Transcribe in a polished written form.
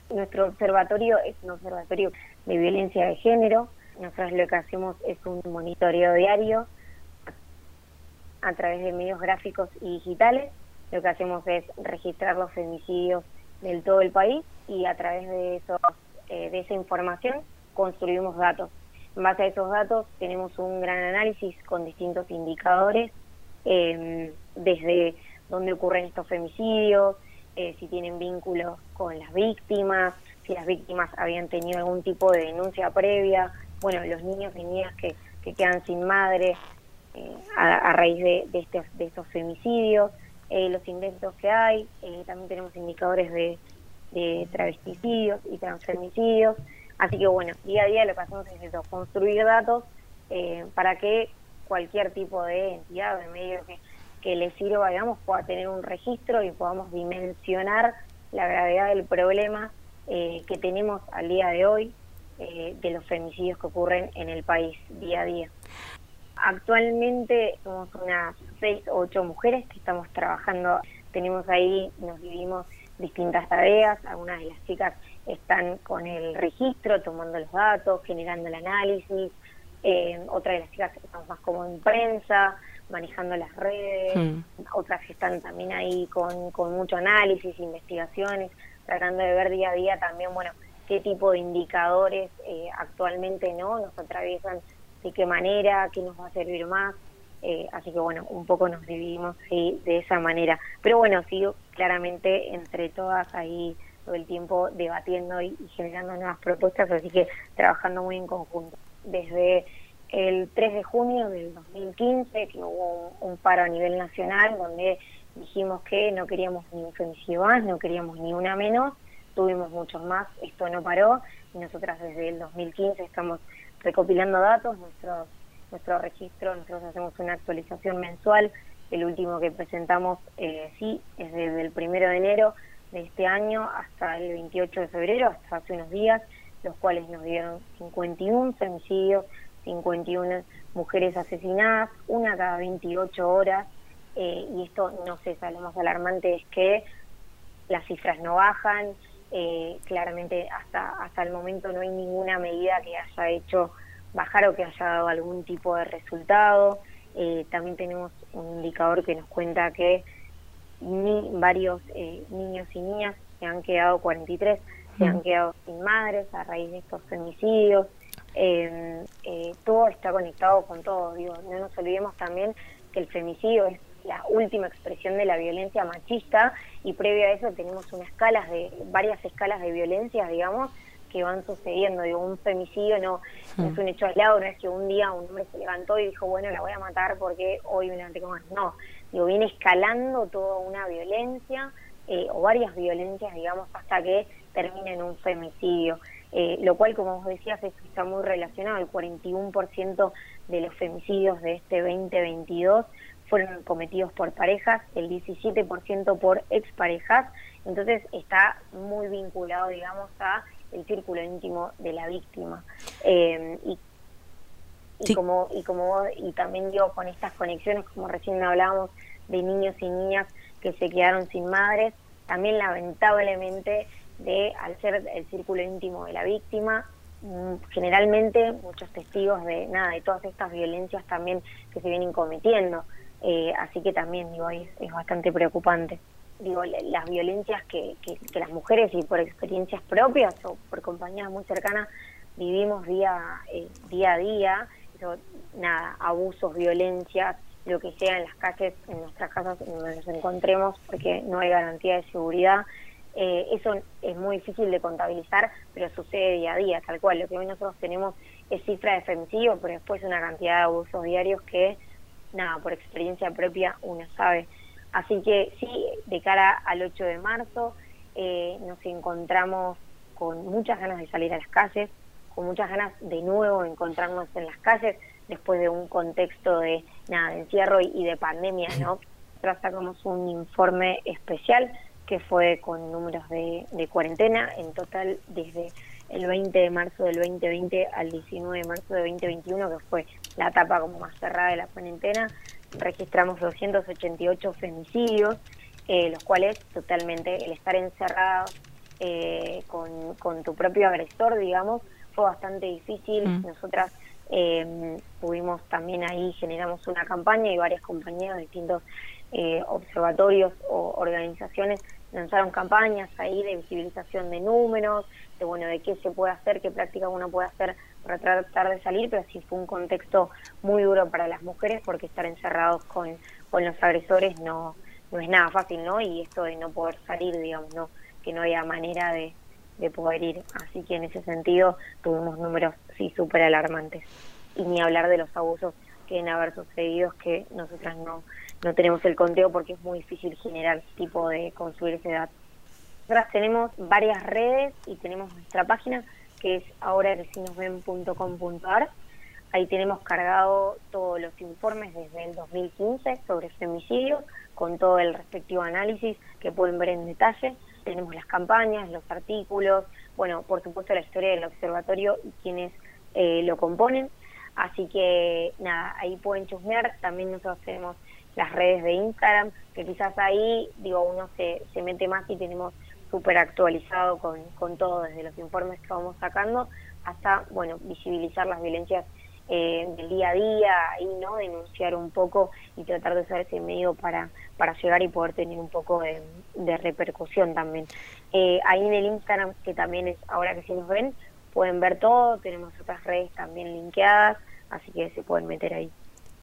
Nuestro observatorio es un observatorio de violencia de género. Nosotros lo que hacemos es un monitoreo diario a través de medios gráficos y digitales. Lo que hacemos es registrar los femicidios del todo el país y a través de esa información construimos datos. En base a esos datos tenemos un gran análisis con distintos indicadores, desde dónde ocurren estos femicidios, si tienen vínculos con las víctimas, si las víctimas habían tenido algún tipo de denuncia previa, bueno, los niños y niñas que quedan sin madre a raíz de estos femicidios, los intentos que hay, también tenemos indicadores de travesticidios y transfemicidios. Así que bueno, día a día lo que hacemos es eso, construir datos para que cualquier tipo de entidad o de medio que le sirva, digamos, pueda tener un registro y podamos dimensionar la gravedad del problema que tenemos al día de hoy de los femicidios que ocurren en el país día a día. Actualmente somos unas 6 o 8 mujeres que estamos trabajando, tenemos ahí, nos dividimos distintas tareas, algunas de las chicas están con el registro, tomando los datos, generando el análisis, otras de las chicas están más como en prensa, manejando las redes, otras que están también ahí con mucho análisis, investigaciones, tratando de ver día a día también, bueno, qué tipo de indicadores actualmente nos atraviesan, de qué manera, qué nos va a servir más. Así que bueno, un poco nos dividimos ahí de esa manera. Pero bueno, sigo claramente entre todas ahí todo el tiempo debatiendo y generando nuevas propuestas, así que trabajando muy en conjunto. Desde el 3 de junio del 2015, que hubo un paro a nivel nacional, donde dijimos que no queríamos ni un femicidio más, no queríamos ni una menos, tuvimos muchos más, esto no paró, y nosotras desde el 2015 estamos recopilando datos, nuestro registro, nosotros hacemos una actualización mensual, el último que presentamos es desde el 1 de enero de este año hasta el 28 de febrero, hasta hace unos días, los cuales nos dieron 51 femicidios, 51 mujeres asesinadas, una cada 28 horas, y esto no cesa. Lo más alarmante es que las cifras no bajan, claramente hasta el momento no hay ninguna medida que haya hecho bajar o que haya dado algún tipo de resultado. También tenemos un indicador que nos cuenta que varios niños y niñas se han quedado, 43, se han quedado sin madres a raíz de estos femicidios. Todo está conectado con todo, digo, no nos olvidemos también que el femicidio es la última expresión de la violencia machista, y previo a eso tenemos varias escalas de violencia, digamos, que van sucediendo. Digo, un femicidio no es un hecho aislado, no es que un día un hombre se levantó y dijo, bueno, la voy a matar porque hoy me levanté con más. No, digo, viene escalando toda una violencia o varias violencias, digamos, hasta que termina en un femicidio. Lo cual, como vos decías, está muy relacionado. El 41% de los femicidios de este 2022 fueron cometidos por parejas, el 17% por exparejas. Entonces está muy vinculado, digamos, a el círculo íntimo de la víctima. Sí. Y también digo, con estas conexiones, como recién hablábamos, de niños y niñas que se quedaron sin madres, también lamentablemente al ser el círculo íntimo de la víctima, generalmente muchos testigos de todas estas violencias también que se vienen cometiendo. Así que también, digo, es bastante preocupante. Digo, las violencias que las mujeres, y por experiencias propias o por compañías muy cercanas, vivimos día a día, abusos, violencias, lo que sea en las calles, en nuestras casas, en donde nos encontremos, porque no hay garantía de seguridad. Eso es muy difícil de contabilizar, pero sucede día a día, tal cual. Lo que hoy nosotros tenemos es cifra de femicidio, pero después una cantidad de abusos diarios que, por experiencia propia uno sabe. Así que sí, de cara al 8 de marzo nos encontramos con muchas ganas de salir a las calles, con muchas ganas de nuevo de encontrarnos en las calles, después de un contexto de encierro y de pandemia, ¿no? Nosotros sacamos un informe especial que fue con números de cuarentena, en total desde el 20 de marzo del 2020 al 19 de marzo de 2021, que fue la etapa como más cerrada de la cuarentena, registramos 288 femicidios, los cuales totalmente el estar encerrados con tu propio agresor, digamos, fue bastante difícil. Nosotras pudimos también ahí, generamos una campaña y varias compañías de distintos observatorios o organizaciones lanzaron campañas ahí de visibilización de números, de bueno, de qué se puede hacer, qué práctica uno puede hacer para tratar de salir, pero sí fue un contexto muy duro para las mujeres porque estar encerrados con los agresores no es nada fácil, ¿no? Y esto de no poder salir, digamos, no, que no había manera de poder ir. Así que en ese sentido tuvimos números sí súper alarmantes. Y ni hablar de los abusos que deben haber sucedido, que nosotras no tenemos el conteo porque es muy difícil generar ese tipo de construir ese dato. Nosotras tenemos varias redes y tenemos nuestra página que es ahoraresinosven.com.ar. Ahí tenemos cargado todos los informes desde el 2015 sobre femicidios, con todo el respectivo análisis que pueden ver en detalle. Tenemos las campañas, los artículos, bueno, por supuesto la historia del observatorio y quienes lo componen. Así que nada, ahí pueden chusmear. También nosotros tenemos las redes de Instagram, que quizás ahí, digo, uno se mete más y tenemos súper actualizado con todo, desde los informes que vamos sacando hasta, bueno, visibilizar las violencias del día a día, y no denunciar un poco y tratar de usar ese medio para llegar y poder tener un poco de repercusión también. Ahí en el Instagram, que también es ahora que sí nos ven, pueden ver todo, tenemos otras redes también linkeadas, así que se pueden meter ahí.